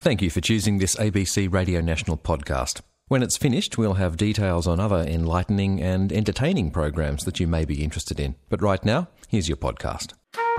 Thank you for choosing this ABC Radio National podcast. When it's finished, we'll have details on other enlightening and entertaining programs that you may be interested in. But right now, here's your podcast.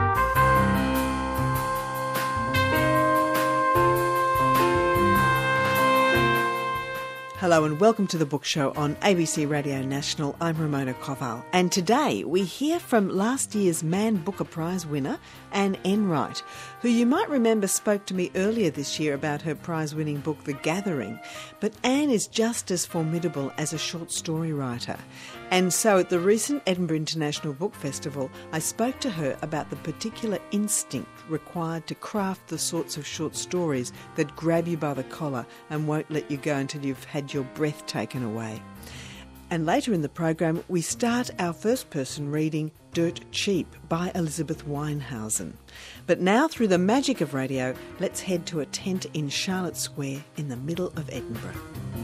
Hello and welcome to the Book Show on ABC Radio National. I'm Ramona Koval. And today we hear from last year's Man Booker Prize winner, Anne Enright, who you might remember spoke to me earlier this year about her prize-winning book, The Gathering. But Anne is just as formidable as a short story writer. And so at the recent Edinburgh International Book Festival, I spoke to her about the particular instinct required to craft the sorts of short stories that grab you by the collar and won't let you go until you've had your breath taken away. And later in the program, we start our first-person reading, Dirt Cheap, by Elizabeth Weinhausen. But now, through the magic of radio, let's head to a tent in Charlotte Square in the middle of Edinburgh.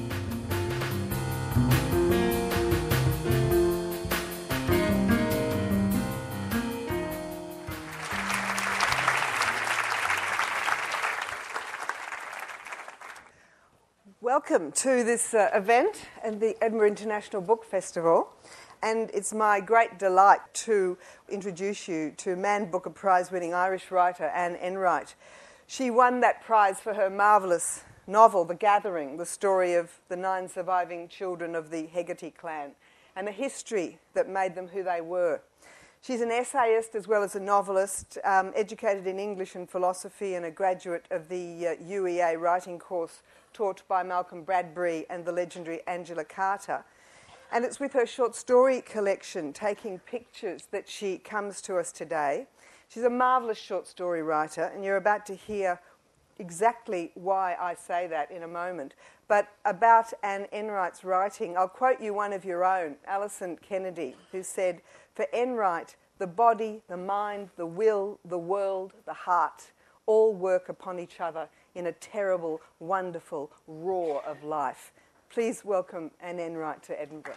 Welcome to this event at the Edinburgh International Book Festival, and it's my great delight to introduce you to Man Booker Prize-winning Irish writer Anne Enright. She won that prize for her marvellous novel, The Gathering, the story of the 9 surviving children of the Hegarty clan and the history that made them who they were. She's an essayist as well as a novelist, educated in English and philosophy and a graduate of the UEA writing course taught by Malcolm Bradbury and the legendary Angela Carter. And it's with her short story collection, Taking Pictures, that she comes to us today. She's a marvellous short story writer, and you're about to hear exactly why I say that in a moment. But about Anne Enright's writing, I'll quote you one of your own, Alison Kennedy, who said, "For Enright, the body, the mind, the will, the world, the heart, all work upon each other in a terrible, wonderful roar of life." Please welcome Anne Enright to Edinburgh.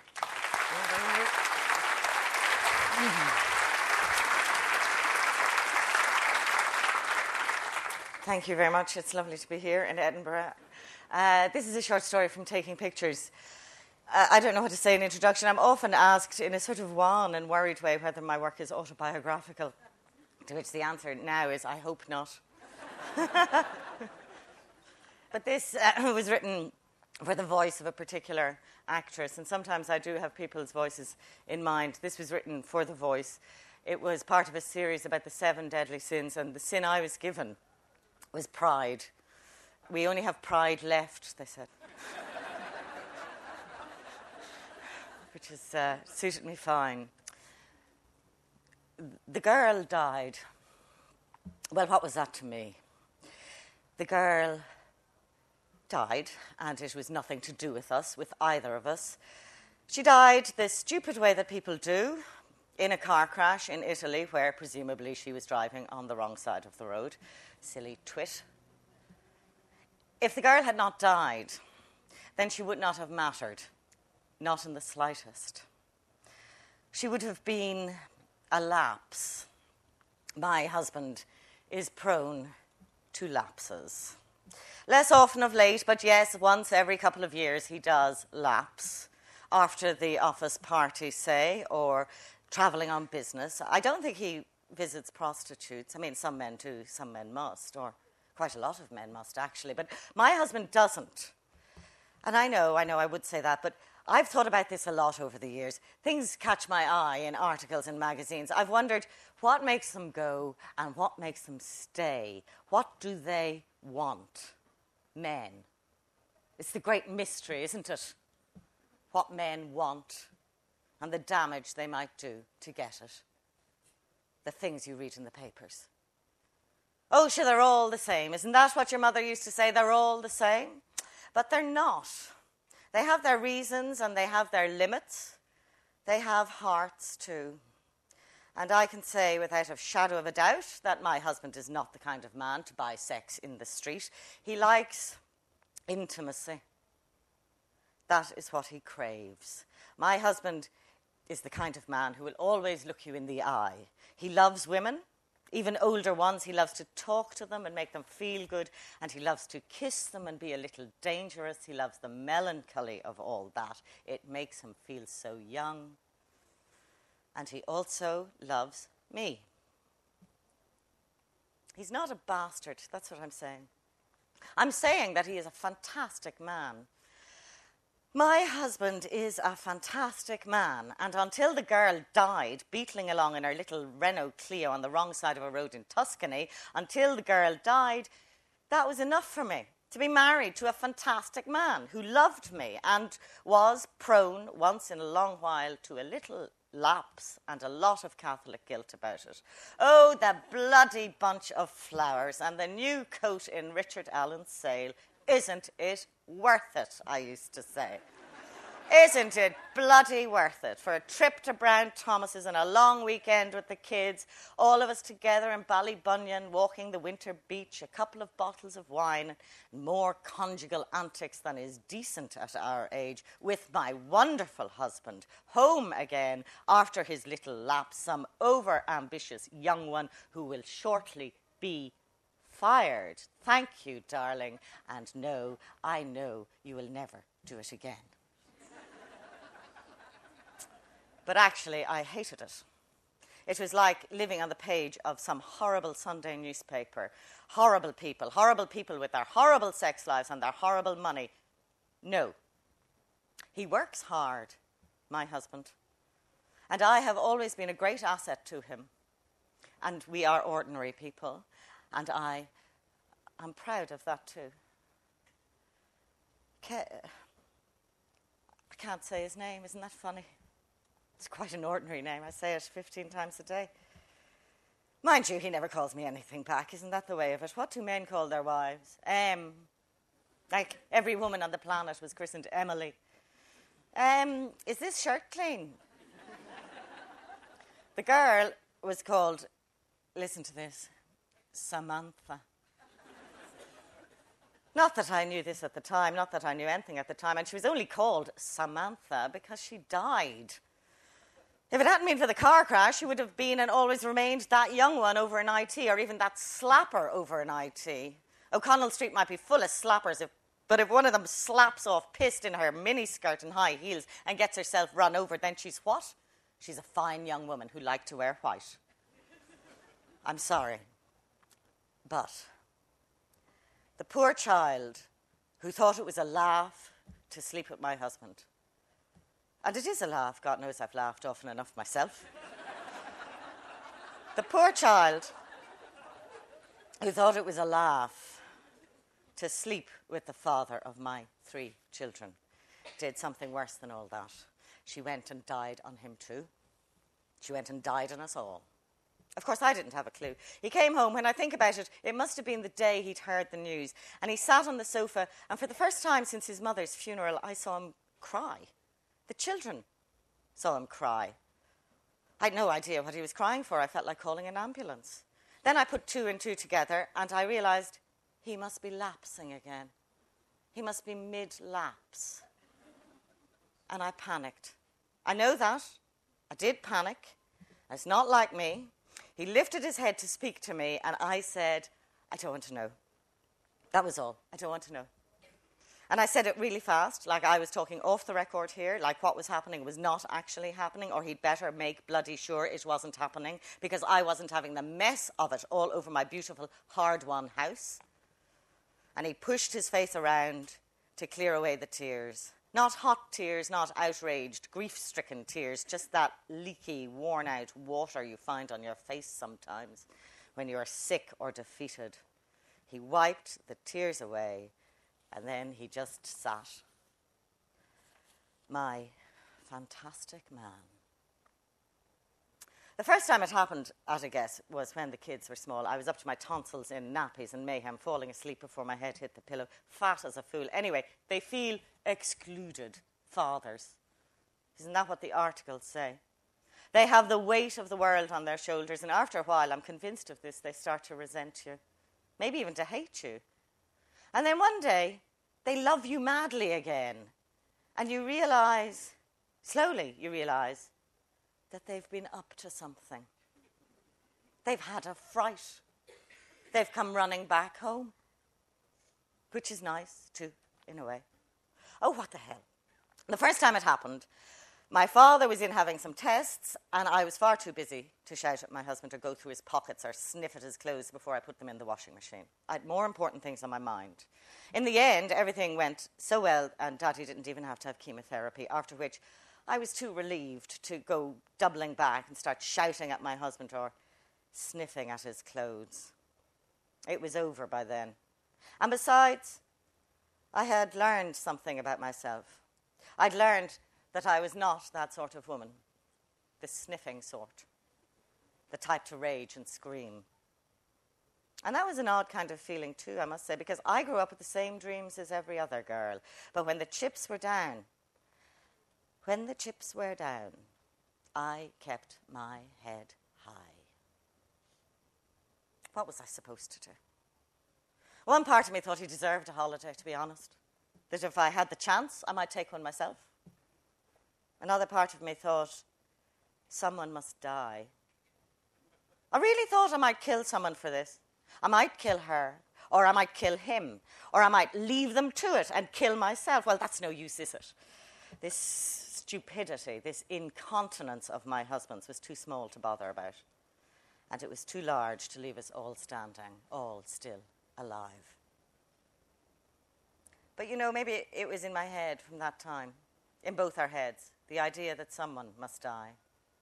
Thank you very much. It's lovely to be here in Edinburgh. This is a short story from Taking Pictures. I don't know how to say in introduction. I'm often asked in a sort of wan and worried way whether my work is autobiographical, to which the answer now is, I hope not. But this was written for the voice of a particular actress, and sometimes I do have people's voices in mind. This was written for the voice. It was part of a series about the 7 deadly sins, and the sin I was given was pride. We only have pride left, they said. Which has suited me fine. The girl died. Well, what was that to me? The girl died, and it was nothing to do with us, with either of us. She died the stupid way that people do, in a car crash in Italy, where presumably she was driving on the wrong side of the road. Silly twit. If the girl had not died, then she would not have mattered, not in the slightest. She would have been a lapse. My husband is prone to lapses. Less often of late, but yes, once every couple of years he does lapse after the office party, say, or travelling on business. I don't think he visits prostitutes. I mean, some men do, some men must, or quite a lot of men must, actually. But my husband doesn't. And I know I would say that, but I've thought about this a lot over the years. Things catch my eye in articles and magazines. I've wondered what makes them go and what makes them stay. What do they want? Men. It's the great mystery, isn't it? What men want and the damage they might do to get it. The things you read in the papers. Oh, sure, they're all the same. Isn't that what your mother used to say? They're all the same. But they're not. They have their reasons and they have their limits. They have hearts too. And I can say without a shadow of a doubt that my husband is not the kind of man to buy sex in the street. He likes intimacy. That is what he craves. My husband is the kind of man who will always look you in the eye. He loves women Even older ones, he loves to talk to them and make them feel good, and he loves to kiss them and be a little dangerous. He loves the melancholy of all that. It makes him feel so young. And he also loves me. He's not a bastard, that's what I'm saying. I'm saying that he is a fantastic man. My husband is a fantastic man, and until the girl died, beetling along in her little Renault Clio on the wrong side of a road in Tuscany, until the girl died, that was enough for me, to be married to a fantastic man who loved me and was prone, once in a long while, to a little lapse and a lot of Catholic guilt about it. Oh, the bloody bunch of flowers and the new coat in Richard Allen's sale. Isn't it worth it, I used to say. Isn't it bloody worth it for a trip to Brown Thomas's and a long weekend with the kids, all of us together in Ballybunion, walking the winter beach, a couple of bottles of wine, and more conjugal antics than is decent at our age, with my wonderful husband, home again after his little lapse, some over-ambitious young one who will shortly be fired. Thank you, darling. And no, I know you will never do it again. But actually, I hated it. It was like living on the page of some horrible Sunday newspaper. Horrible people with their horrible sex lives and their horrible money. No. He works hard, my husband. And I have always been a great asset to him. And we are ordinary people. And I'm proud of that too. I can't say his name, isn't that funny? It's quite an ordinary name. I say it 15 times a day. Mind you, he never calls me anything back. Isn't that the way of it? What do men call their wives? Like every woman on the planet was christened Emily. Is this shirt clean? The girl was called, listen to this, Samantha. Not that I knew this at the time, not that I knew anything at the time, and she was only called Samantha because she died. If it hadn't been for the car crash, she would have been and always remained that young one over an IT, or even that slapper over an IT. O'Connell Street might be full of slappers, but if one of them slaps off pissed in her miniskirt and high heels and gets herself run over, then she's what? She's a fine young woman who liked to wear white. I'm sorry. But the poor child who thought it was a laugh to sleep with my husband. And it is a laugh. God knows I've laughed often enough myself. The poor child who thought it was a laugh to sleep with the father of my 3 children did something worse than all that. She went and died on him too. She went and died on us all. Of course, I didn't have a clue. He came home. When I think about it, it must have been the day he'd heard the news. And he sat on the sofa, and for the first time since his mother's funeral, I saw him cry. The children saw him cry. I had no idea what he was crying for. I felt like calling an ambulance. Then I put 2 and 2 together, and I realised he must be lapsing again. He must be mid-lapse. And I panicked. I know that. I did panic. It's not like me. He lifted his head to speak to me, and I said, I don't want to know. That was all. I don't want to know. And I said it really fast, like I was talking off the record here, like what was happening was not actually happening, or he'd better make bloody sure it wasn't happening, because I wasn't having the mess of it all over my beautiful, hard-won house. And he pushed his face around to clear away the tears. Not hot tears, not outraged, grief-stricken tears, just that leaky, worn-out water you find on your face sometimes when you are sick or defeated. He wiped the tears away, and then he just sat. My fantastic man. The first time it happened, at a guess, was when the kids were small. I was up to my tonsils in nappies and mayhem, falling asleep before my head hit the pillow, fat as a fool. Anyway, they feel excluded, fathers. Isn't that what the articles say? They have the weight of the world on their shoulders, and after a while, I'm convinced of this, they start to resent you, maybe even to hate you. And then one day, they love you madly again. And you realise, slowly you realise, that they've been up to something. They've had a fright. They've come running back home, which is nice too, in a way. Oh, what the hell. The first time it happened, my father was in having some tests, and I was far too busy to shout at my husband or go through his pockets or sniff at his clothes before I put them in the washing machine. I had more important things on my mind. In the end, everything went so well, and Daddy didn't even have to have chemotherapy, after which I was too relieved to go doubling back and start shouting at my husband or sniffing at his clothes. It was over by then. And besides, I had learned something about myself. I'd learned that I was not that sort of woman, the sniffing sort, the type to rage and scream. And that was an odd kind of feeling too, I must say, because I grew up with the same dreams as every other girl. But when the chips were down, I kept my head high. What was I supposed to do? One part of me thought he deserved a holiday, to be honest. That if I had the chance, I might take one myself. Another part of me thought, someone must die. I really thought I might kill someone for this. I might kill her, or I might kill him, or I might leave them to it and kill myself. Well, that's no use, is it? This stupidity, this incontinence of my husband's was too small to bother about. And it was too large to leave us all standing, all still alive. But you know, maybe it was in my head from that time, in both our heads, the idea that someone must die.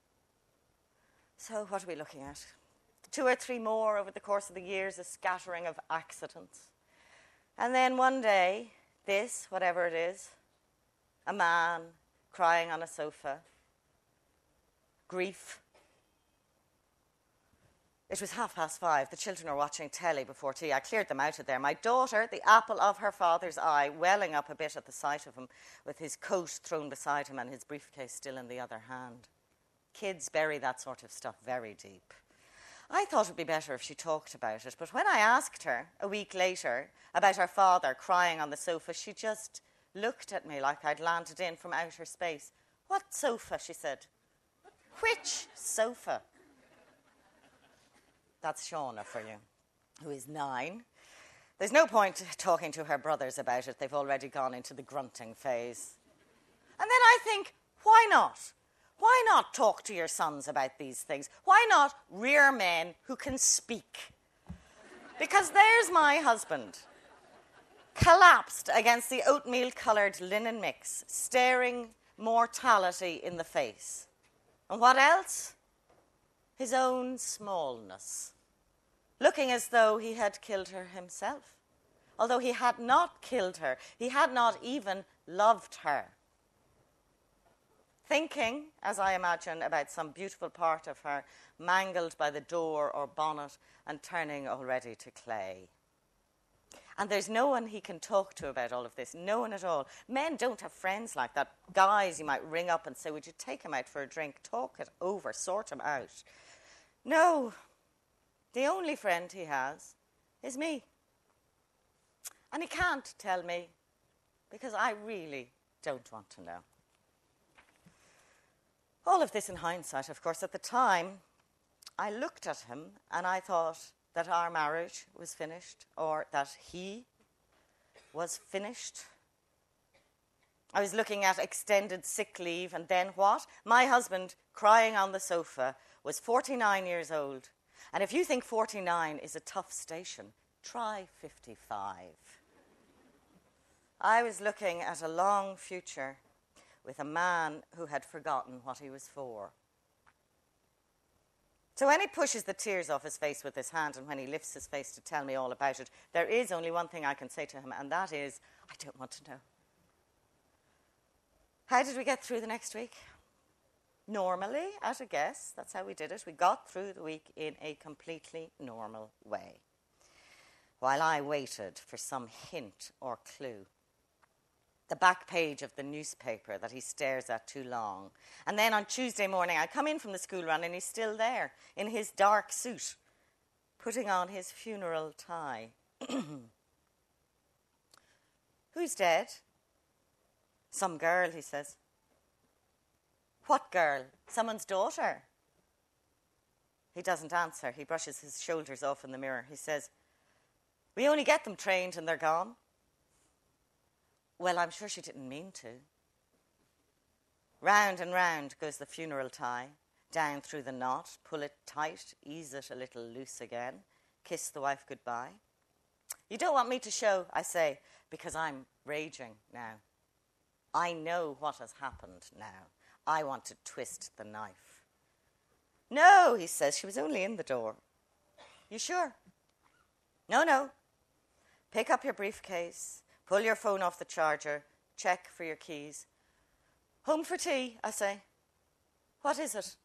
So what are we looking at? 2 or 3 more over the course of the years, a scattering of accidents. And then one day, this, whatever it is, a man crying on a sofa, grief. It was 5:30. The children were watching telly before tea. I cleared them out of there. My daughter, the apple of her father's eye, welling up a bit at the sight of him, with his coat thrown beside him and his briefcase still in the other hand. Kids bury that sort of stuff very deep. I thought it would be better if she talked about it, but when I asked her a week later about her father crying on the sofa, she just looked at me like I'd landed in from outer space. What sofa? She said. Which sofa? That's Shauna for you, who is 9. There's no point talking to her brothers about it. They've already gone into the grunting phase. And then I think, why not? Why not talk to your sons about these things? Why not rear men who can speak? Because there's my husband, collapsed against the oatmeal-coloured linen mix, staring mortality in the face. And what else? His own smallness, looking as though he had killed her himself, although he had not killed her. He had not even loved her. Thinking, as I imagine, about some beautiful part of her mangled by the door or bonnet and turning already to clay. And there's no one he can talk to about all of this, no one at all. Men don't have friends like that. Guys you might ring up and say, would you take him out for a drink, talk it over, sort him out. No, the only friend he has is me. And he can't tell me because I really don't want to know. All of this in hindsight, of course. At the time, I looked at him and I thought that our marriage was finished or that he was finished. I was looking at extended sick leave, and then what? My husband, crying on the sofa, was 49 years old. And if you think 49 is a tough station, try 55. I was looking at a long future with a man who had forgotten what he was for. So when he pushes the tears off his face with his hand and when he lifts his face to tell me all about it, there is only one thing I can say to him, and that is, I don't want to know. How did we get through the next week? Normally, at a guess. That's how we did it. We got through the week in a completely normal way, while I waited for some hint or clue. The back page of the newspaper that he stares at too long. And then on Tuesday morning, I come in from the school run and he's still there in his dark suit, putting on his funeral tie. Who's dead? Some girl, he says. What girl? Someone's daughter. He doesn't answer. He brushes his shoulders off in the mirror. He says, "We only get them trained and they're gone." Well, I'm sure she didn't mean to. Round and round goes the funeral tie, down through the knot, pull it tight, ease it a little loose again, kiss the wife goodbye. "You don't want me to show," I say, because I'm raging now. I know what has happened now. I want to twist the knife. "No," he says, "she was only in the door." "You sure?" No. Pick up your briefcase, pull your phone off the charger, check for your keys. "Home for tea," I say. "What is it?"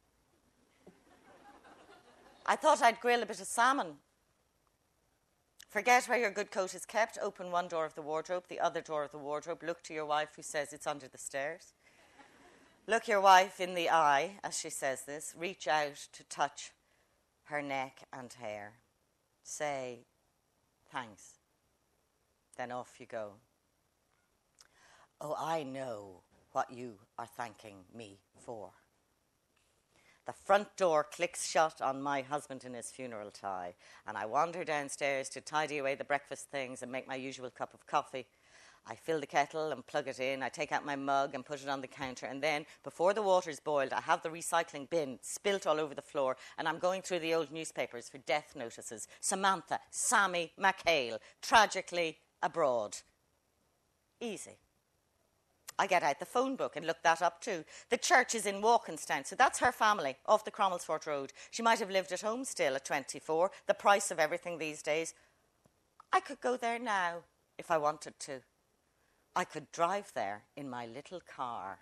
"I thought I'd grill a bit of salmon." Forget where your good coat is kept. Open one door of the wardrobe, the other door of the wardrobe. Look to your wife who says it's under the stairs. Look your wife in the eye as she says this. Reach out to touch her neck and hair. Say, "Thanks." Then off you go. Oh, I know what you are thanking me for. The front door clicks shut on my husband in his funeral tie, and I wander downstairs to tidy away the breakfast things and make my usual cup of coffee. I fill the kettle and plug it in. I take out my mug and put it on the counter, and then, before the water's boiled, I have the recycling bin spilt all over the floor, and I'm going through the old newspapers for death notices. Samantha, Sammy McHale, tragically abroad. Easy. I get out the phone book and look that up too. The church is in Walkinstown, so that's her family, off the Cromwellsford Road. She might have lived at home still at 24, the price of everything these days. I could go there now if I wanted to. I could drive there in my little car.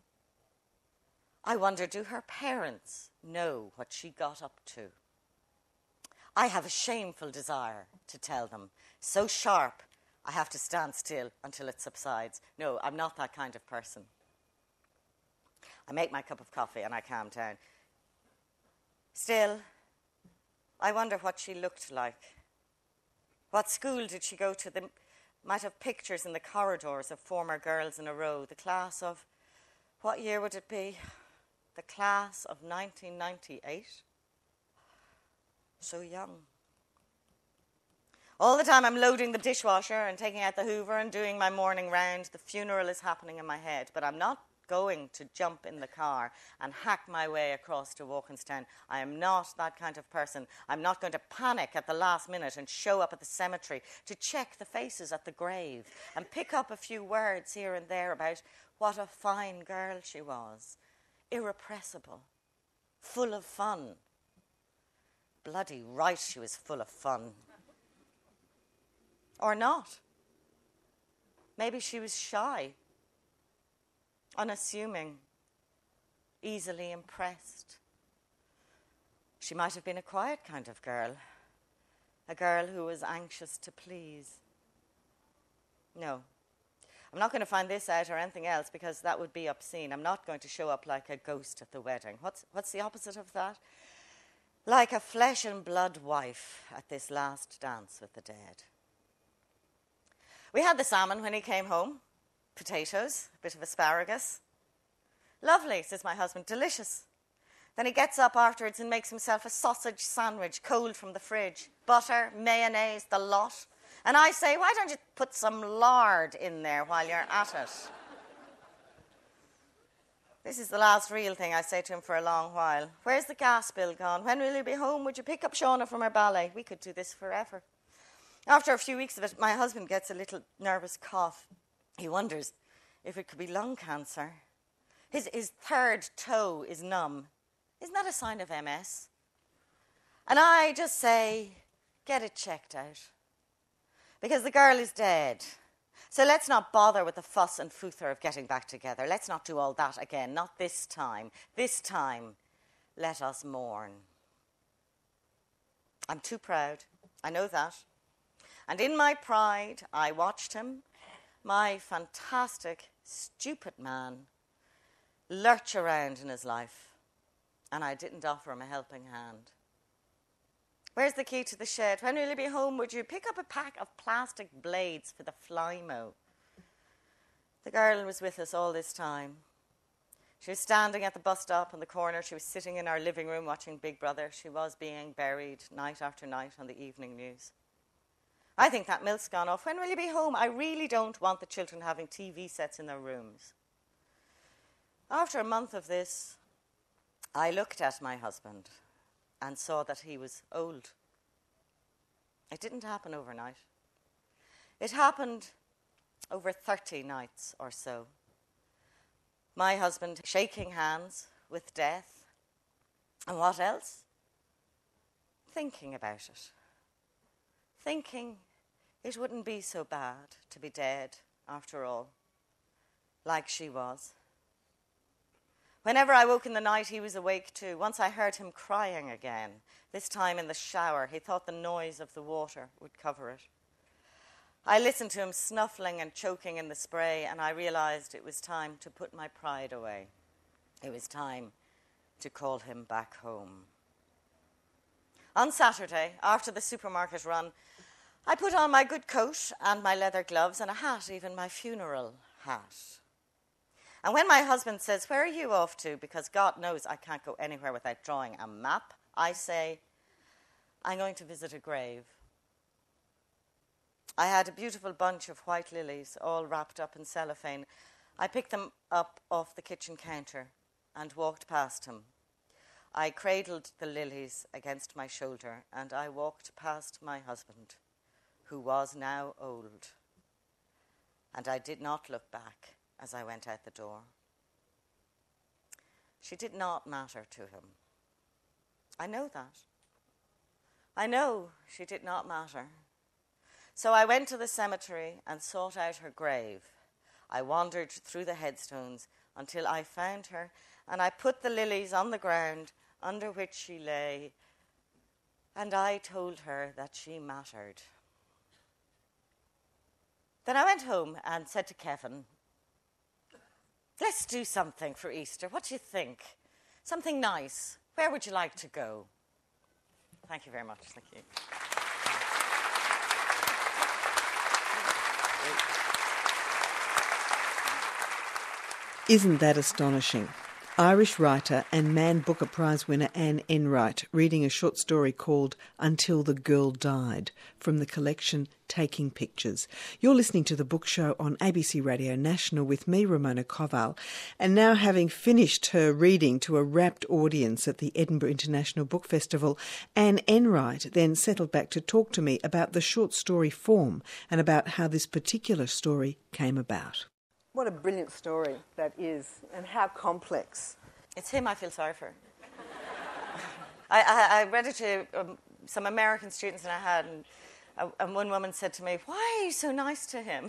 I wonder, do her parents know what she got up to? I have a shameful desire to tell them, so sharp I have to stand still until it subsides. No, I'm not that kind of person. I make my cup of coffee and I calm down. Still, I wonder what she looked like. What school did she go to? They might have pictures in the corridors of former girls in a row. The class of, what year would it be? The class of 1998? So young. All the time I'm loading the dishwasher and taking out the hoover and doing my morning round, the funeral is happening in my head. But I'm not going to jump in the car and hack my way across to Walkinstown. I am not that kind of person. I'm not going to panic at the last minute and show up at the cemetery to check the faces at the grave and pick up a few words here and there about what a fine girl she was. Irrepressible. Full of fun. Bloody right she was full of fun. Or not. Maybe she was shy, unassuming, easily impressed. She might have been a quiet kind of girl, a girl who was anxious to please. No, I'm not going to find this out or anything else because that would be obscene. I'm not going to show up like a ghost at the wedding. What's the opposite of that? Like a flesh and blood wife at this last dance with the dead. We had the salmon when he came home. Potatoes, a bit of asparagus. "Lovely," says my husband, "delicious." Then he gets up afterwards and makes himself a sausage sandwich, cold from the fridge. Butter, mayonnaise, the lot. And I say, "Why don't you put some lard in there while you're at it?" This is the last real thing I say to him for a long while. "Where's the gas bill gone? When will you be home? Would you pick up Shauna from her ballet?" We could do this forever. After a few weeks of it, my husband gets a little nervous cough. He wonders if it could be lung cancer. His third toe is numb. Isn't that a sign of MS? And I just say, get it checked out. Because the girl is dead. So let's not bother with the fuss and futher of getting back together. Let's not do all that again. Not this time. This time, let us mourn. I'm too proud. I know that. And in my pride, I watched him, my fantastic, stupid man, lurch around in his life, and I didn't offer him a helping hand. "Where's the key to the shed? When will you be home? Would you pick up a pack of plastic blades for the fly mow?" The girl was with us all this time. She was standing at the bus stop on the corner. She was sitting in our living room watching Big Brother. She was being buried night after night on the evening news. I think that milk's gone off. When will you be home? I really don't want the children having TV sets in their rooms. After a month of this, I looked at my husband and saw that he was old. It didn't happen overnight. It happened over 30 nights or so. My husband shaking hands with death. And what else? Thinking about it. Thinking it wouldn't be so bad to be dead after all, like she was. Whenever I woke in the night, he was awake too. Once I heard him crying again, this time in the shower. He thought the noise of the water would cover it. I listened to him snuffling and choking in the spray, and I realized it was time to put my pride away. It was time to call him back home. On Saturday, after the supermarket run, I put on my good coat and my leather gloves and a hat, even my funeral hat. And when my husband says, "Where are you off to?" because God knows I can't go anywhere without drawing a map, I say, "I'm going to visit a grave." I had a beautiful bunch of white lilies, all wrapped up in cellophane. I picked them up off the kitchen counter and walked past him. I cradled the lilies against my shoulder, and I walked past my husband, who was now old. And I did not look back as I went out the door. She did not matter to him. I know that. I know she did not matter. So I went to the cemetery and sought out her grave. I wandered through the headstones until I found her, and I put the lilies on the ground under which she lay, and I told her that she mattered. Then I went home and said to Kevin, "Let's do something for Easter. What do you think? Something nice. Where would you like to go?" Thank you very much. Thank you. Isn't that astonishing? Irish writer and Man Booker Prize winner Anne Enright reading a short story called Until the Girl Died from the collection Taking Pictures. You're listening to The Book Show on ABC Radio National with me, Ramona Koval. And now, having finished her reading to a rapt audience at the Edinburgh International Book Festival, Anne Enright then settled back to talk to me about the short story form and about how this particular story came about. What a brilliant story that is, and how complex. It's him I feel sorry for. I read it to some American students that I had, and one woman said to me, "Why are you so nice to him?"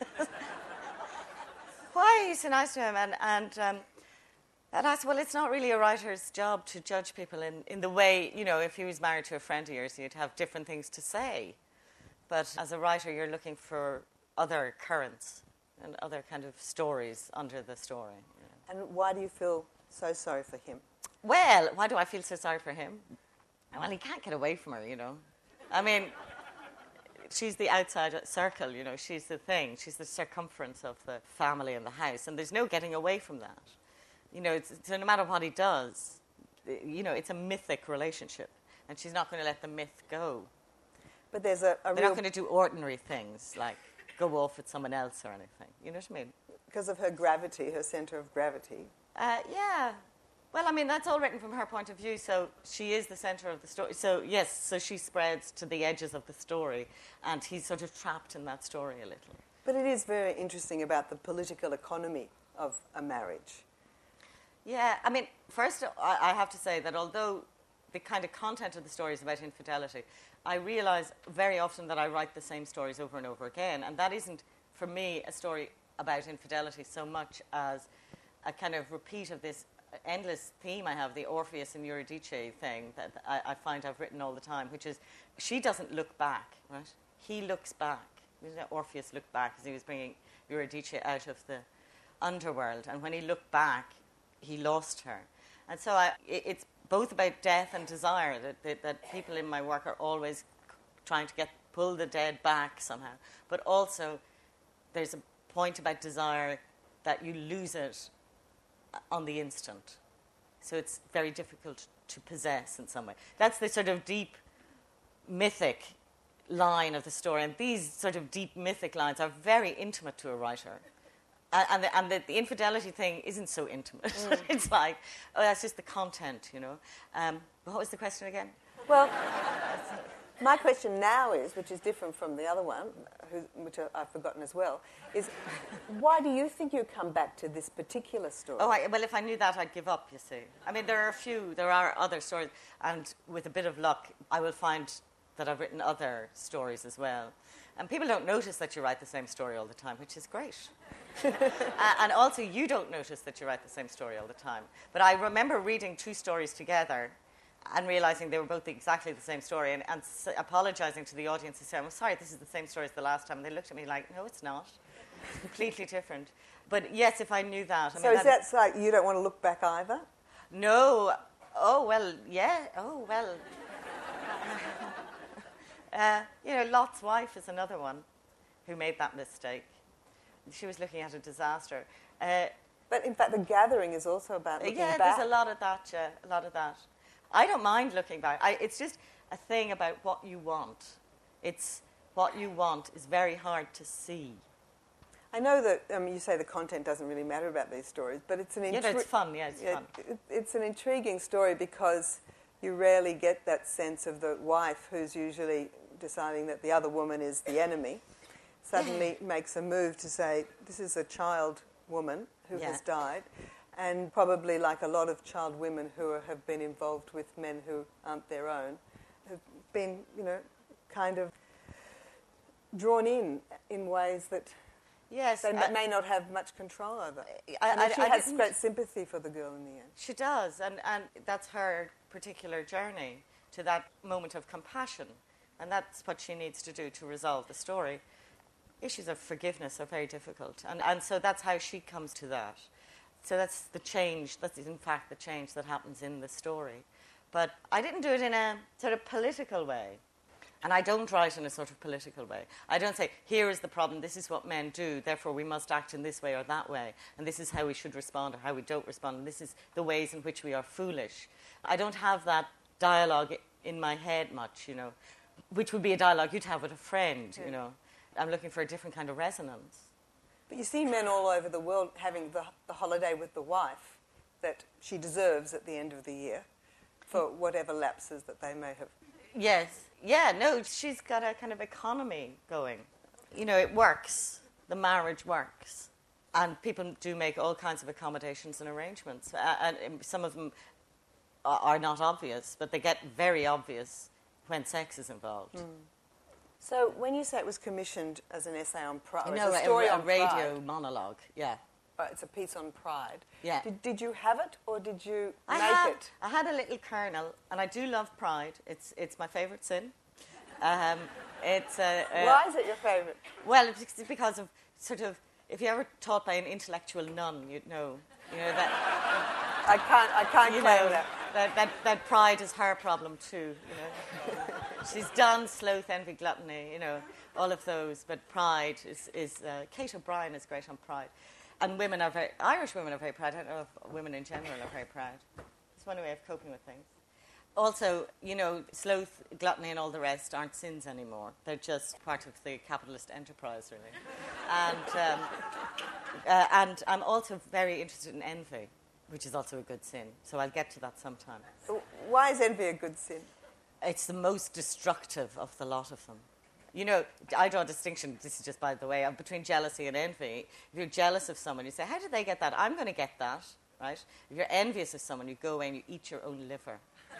Why are you so nice to him? And I said, well, it's not really a writer's job to judge people in the way, you know, if he was married to a friend of yours, you'd have different things to say. But as a writer, you're looking for other currents and other kind of stories under the story. You know. And why do you feel so sorry for him? Well, why do I feel so sorry for him? Well, he can't get away from her, you know. I mean, she's the outside circle, you know. She's the thing. She's the circumference of the family and the house. And there's no getting away from that. You know, so no matter what he does, you know, it's a mythic relationship. And she's not going to let the myth go. But there's They're not going to do ordinary things like go off with someone else or anything. You know what I mean? Because of her gravity, her centre of gravity. Yeah. Well, I mean, that's all written from her point of view, so she is the centre of the story. So, yes, so she spreads to the edges of the story, and he's sort of trapped in that story a little. But it is very interesting about the political economy of a marriage. Yeah, I mean, first, I have to say that although the kind of content of the story is about infidelity, I realise very often that I write the same stories over and over again, and that isn't, for me, a story about infidelity so much as a kind of repeat of this endless theme I have, the Orpheus and Eurydice thing that I find I've written all the time, which is she doesn't look back, right? He looks back. Orpheus looked back as he was bringing Eurydice out of the underworld, and when he looked back, he lost her. And so it's both about death and desire, that people in my work are always trying to pull the dead back somehow. But also there's a point about desire that you lose it on the instant. So it's very difficult to possess in some way. That's the sort of deep mythic line of the story. And these sort of deep mythic lines are very intimate to a writer. And the infidelity thing isn't so intimate. It's like, oh, that's just the content, you know. What was the question again? Well, my question now is, which is different from the other one, which I've forgotten as well, is why do you think you come back to this particular story? Oh, well, if I knew that, I'd give up, you see. I mean, there are other stories, and with a bit of luck, I will find that I've written other stories as well. And people don't notice that you write the same story all the time, which is great. And also, you don't notice that you write the same story all the time. But I remember reading two stories together and realising they were both exactly the same story and apologising to the audience and saying, I'm sorry, this is the same story as the last time. And they looked at me like, no, it's not. It's completely different. But yes, if I knew that. So is that like you don't want to look back either? No. Oh, well, yeah. Oh, well. Lot's wife is another one who made that mistake. She was looking at a disaster. But in fact, The Gathering is also about looking back. Yeah, there's a lot of that. I don't mind looking back. It's just a thing about what you want. It's what you want is very hard to see. I know that you say the content doesn't really matter about these stories, but it's an it's fun. Yeah, it's fun. It's an intriguing story because you rarely get that sense of the wife who's usually deciding that the other woman is the enemy, suddenly makes a move to say, this is a child woman who has died, and probably like a lot of child women who have been involved with men who aren't their own, have been, kind of drawn in ways that they may not have much control over. She has great sympathy for the girl in the end. She does, and that's her particular journey to that moment of compassion, and that's what she needs to do to resolve the story. Issues of forgiveness are very difficult, and so that's how she comes to that. So that's the change, that's in fact the change that happens in the story. But I didn't do it in a sort of political way. And I don't write in a sort of political way. I don't say, here is the problem, this is what men do, therefore we must act in this way or that way, and this is how we should respond or how we don't respond, and this is the ways in which we are foolish. I don't have that dialogue in my head much, which would be a dialogue you'd have with a friend, I'm looking for a different kind of resonance. But you see men all over the world having the holiday with the wife that she deserves at the end of the year for whatever lapses that they may have. Yes. Yeah, no, she's got a kind of economy going. It works. The marriage works. And people do make all kinds of accommodations and arrangements. And some of them are not obvious, but they get very obvious when sex is involved. Mm. So when you say it was commissioned as an essay on pride, no, a story on radio pride, monologue, yeah. It's a piece on pride. Yeah. Did you have it or did you make it? I had a little kernel, and I do love pride. It's my favourite sin. Why is it your favourite? Well, it's because of sort of, if you're ever taught by an intellectual nun, you'd know that. I can't claim that. That pride is her problem too. She's done sloth, envy, gluttony. All of those. But pride is Kate O'Brien is great on pride, and Irish women are very proud. I don't know if women in general are very proud. It's one way of coping with things. Also, sloth, gluttony, and all the rest aren't sins anymore. They're just part of the capitalist enterprise, really. And I'm also very interested in envy, which is also a good sin. So I'll get to that sometime. Why is envy a good sin? It's the most destructive of the lot of them. I draw a distinction, this is just by the way, between jealousy and envy. If you're jealous of someone, you say, how did they get that? I'm going to get that, right? If you're envious of someone, you go away and you eat your own liver.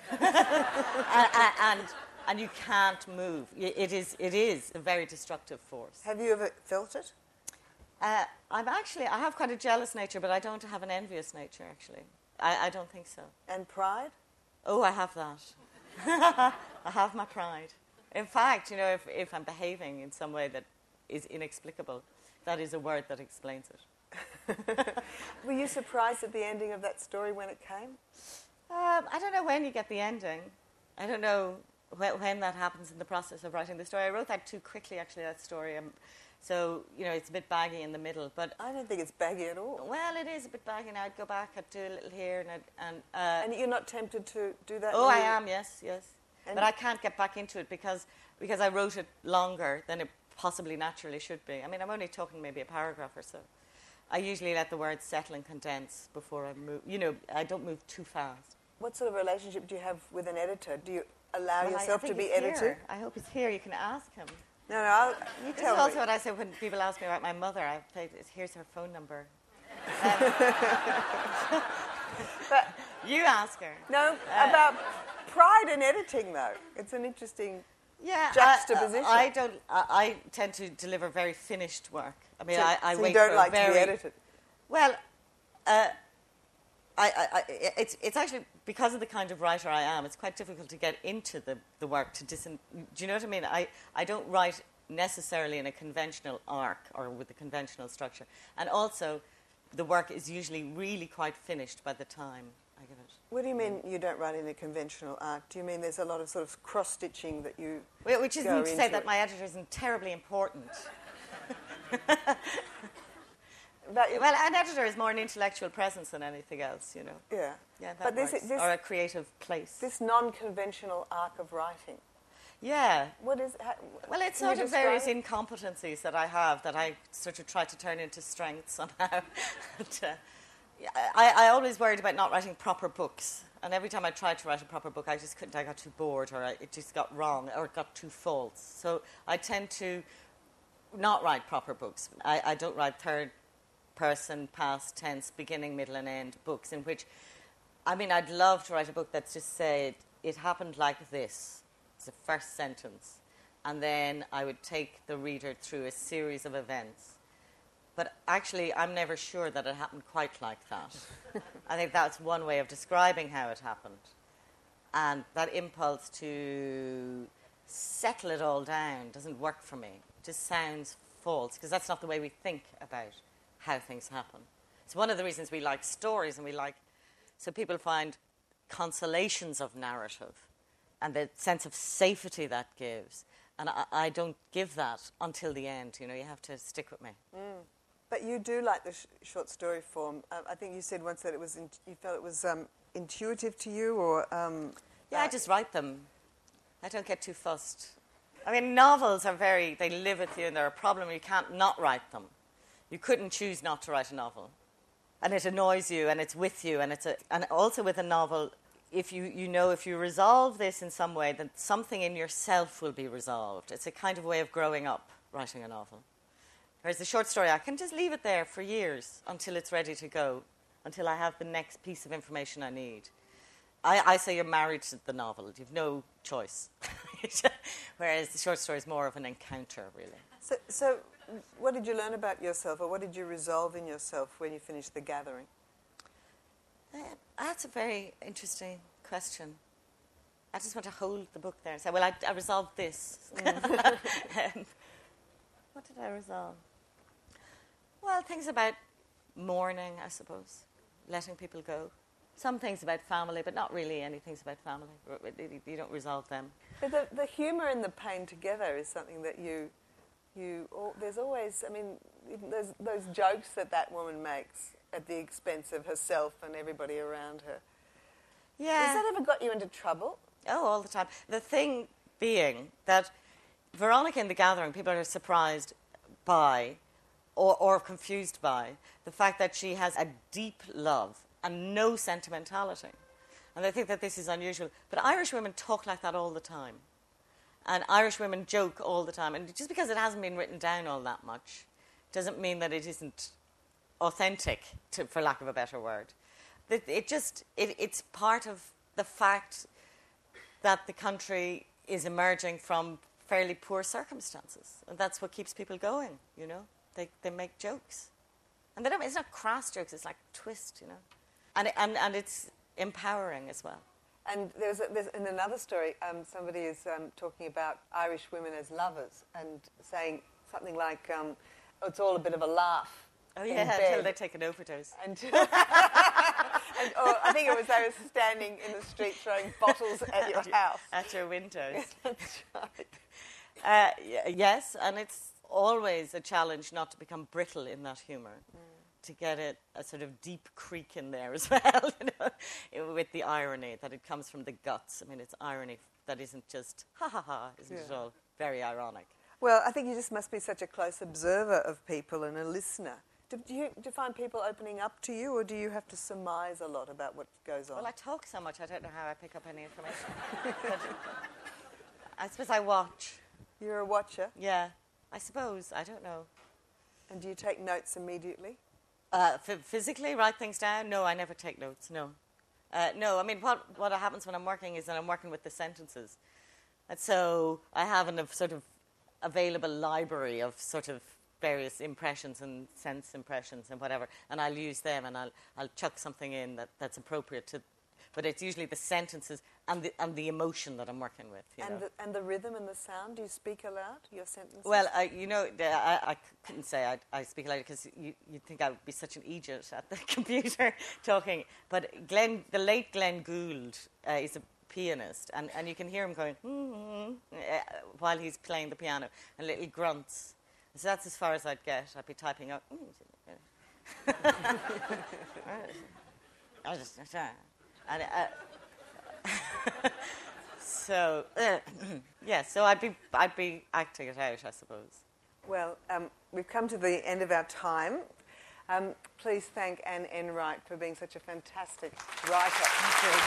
and you can't move. It is a very destructive force. Have you ever felt it? I have quite a jealous nature, but I don't have an envious nature, actually. I don't think so. And pride? Oh, I have that. I have my pride. In fact, if I'm behaving in some way that is inexplicable, that is a word that explains it. Were you surprised at the ending of that story when it came? I don't know when you get the ending. I don't know when that happens in the process of writing the story. I wrote that too quickly, actually, that story. So, it's a bit baggy in the middle. But I don't think it's baggy at all. well, it is a bit baggy now. I'd go back, I'd do a little here, And you're not tempted to do that? Oh, I am, yes. And But I can't get back into it because I wrote it longer than it possibly naturally should be. I mean, I'm only talking maybe a paragraph or so. I usually let the words settle and condense before I move. I don't move too fast. what sort of relationship do you have with an editor? Do you allow Well, yourself I to think be he's edited? here. I hope he's here. You can ask him. No, you This tell is me. also what I say when people ask me about my mother. I say, here's her phone number. But You ask her. no, about pride in editing, though. It's an interesting... Yeah, juxtaposition. I tend to deliver very finished work. I mean, So, I so wait you don't for like very, to be edited? Well, it's actually because of the kind of writer I am. It's quite difficult to get into the work. Do you know what I mean? I don't write necessarily in a conventional arc or with a conventional structure, and also the work is usually really quite finished by the time I give it. What do you mean you don't write in a conventional arc? Do you mean there's a lot of sort of cross-stitching that you Which isn't go to say into that it? my editor isn't terribly important. Well, an editor is more an intellectual presence than anything else, Yeah. Yeah, that But works. this Or a creative place. this non-conventional arc of writing, Yeah. what is... Well, it's can you sort of describe various it? incompetencies that I have that I sort of try to turn into strengths somehow. But, I always worried about not writing proper books. And every time I tried to write a proper book, I just couldn't. I got too bored, or it just got wrong, or it got too false. So I tend to not write proper books. I don't write third person, past tense, beginning, middle, and end books in which, I mean, I'd love to write a book that's just said, it happened like this. It's the first sentence. And then I would take the reader through a series of events. But actually, I'm never sure that it happened quite like that. I think that's one way of describing how it happened. And that impulse to settle it all down doesn't work for me. It just sounds false, because that's not the way we think about how things happen. It's one of the reasons we like stories, and so people find consolations of narrative and the sense of safety that gives. And I don't give that until the end. You have to stick with me. But you do like the short story form. I think you said once that you felt it was intuitive to you, or... Yeah, I just write them. I don't get too fussed. I mean, novels they live with you, and they're a problem. You can't not write them. You couldn't choose not to write a novel. And it annoys you, and it's with you, and also with a novel, if you resolve this in some way, then something in yourself will be resolved. It's a kind of way of growing up, writing a novel. Whereas the short story, I can just leave it there for years until it's ready to go, until I have the next piece of information I need. I say you're married to the novel. You've no choice. Whereas the short story is more of an encounter, really. So what did you learn about yourself, or what did you resolve in yourself when you finished The Gathering? That's a very interesting question. I just want to hold the book there and say, well, I resolved this. What did I resolve? Well, things about mourning, I suppose, letting people go. Some things about family, but not really any things about family. You don't resolve them. But the humour and the pain together is something that there's always, I mean, those jokes that woman makes at the expense of herself and everybody around her. Yeah. Has that ever got you into trouble? Oh, all the time. The thing being that Veronica in The Gathering, people are surprised by or confused by the fact that she has a deep love and no sentimentality. And they think that this is unusual. But Irish women talk like that all the time. And Irish women joke all the time. And just because it hasn't been written down all that much doesn't mean that it isn't authentic, for lack of a better word. It's part of the fact that the country is emerging from fairly poor circumstances. And that's what keeps people going, They make jokes. And it's not crass jokes, it's like twist, And it's empowering as well. And there's in another story, somebody is talking about Irish women as lovers and saying something like, it's all a bit of a laugh. Oh, yeah, until they take an overdose. Or I think it was they were standing in the street throwing bottles at your house. At your windows. That's right. Yes, and it's always a challenge not to become brittle in that humour, to get a sort of deep creak in there as well, with the irony, that it comes from the guts. I mean, it's irony that isn't just ha-ha-ha, isn't it all very ironic? Well, I think you just must be such a close observer of people and a listener. Do you find people opening up to you, or do you have to surmise a lot about what goes on? Well, I talk so much, I don't know how I pick up any information. But I suppose I watch. You're a watcher? Yeah, I suppose. I don't know. And do you take notes immediately? Physically write things down? No, I never take notes, no. No, I mean, what happens when I'm working is that I'm working with the sentences. And so I have a sort of available library of sort of various impressions and sense impressions and whatever, and I'll use them, and I'll chuck something in that's appropriate to, but it's usually the sentences and the emotion that I'm working with. And the rhythm and the sound. Do you speak aloud your sentences? Well, I couldn't say I speak aloud, because you'd think I would be such an idiot at the computer talking. But the late Glenn Gould is a pianist, and you can hear him going while he's playing the piano, and little grunts. So that's as far as I'd get. I'd be typing out. So so I'd be acting it out, I suppose. Well, we've come to the end of our time. Please thank Anne Enright for being such a fantastic writer. Thank you.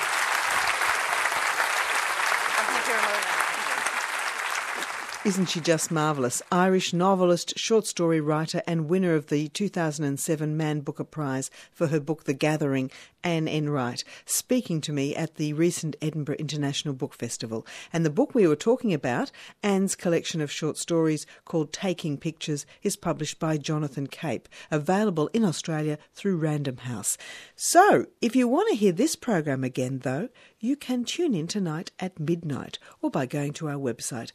Thank you, Ramona. Isn't she just marvellous? Irish novelist, short story writer and winner of the 2007 Man Booker Prize for her book The Gathering, Anne Enright, speaking to me at the recent Edinburgh International Book Festival. And the book we were talking about, Anne's collection of short stories called Taking Pictures, is published by Jonathan Cape, available in Australia through Random House. So, if you want to hear this program again, though, you can tune in tonight at midnight, or by going to our website,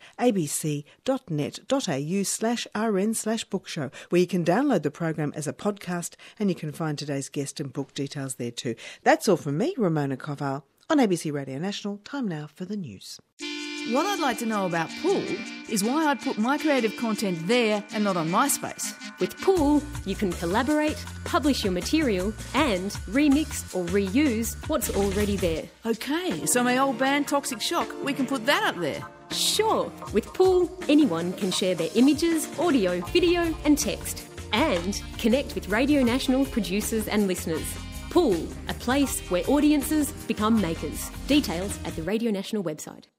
abc.net.au/rn/bookshow, where you can download the program as a podcast, and you can find today's guest and book details there too. That's all from me, Ramona Koval, on ABC Radio National. Time now for the news. What I'd like to know about Pool is why I'd put my creative content there and not on MySpace. With Pool, you can collaborate, publish your material, and remix or reuse what's already there. Okay, so my old band Toxic Shock, we can put that up there. Sure, with Pool, anyone can share their images, audio, video, and text, and connect with Radio National producers and listeners. Pool, a place where audiences become makers. Details at the Radio National website.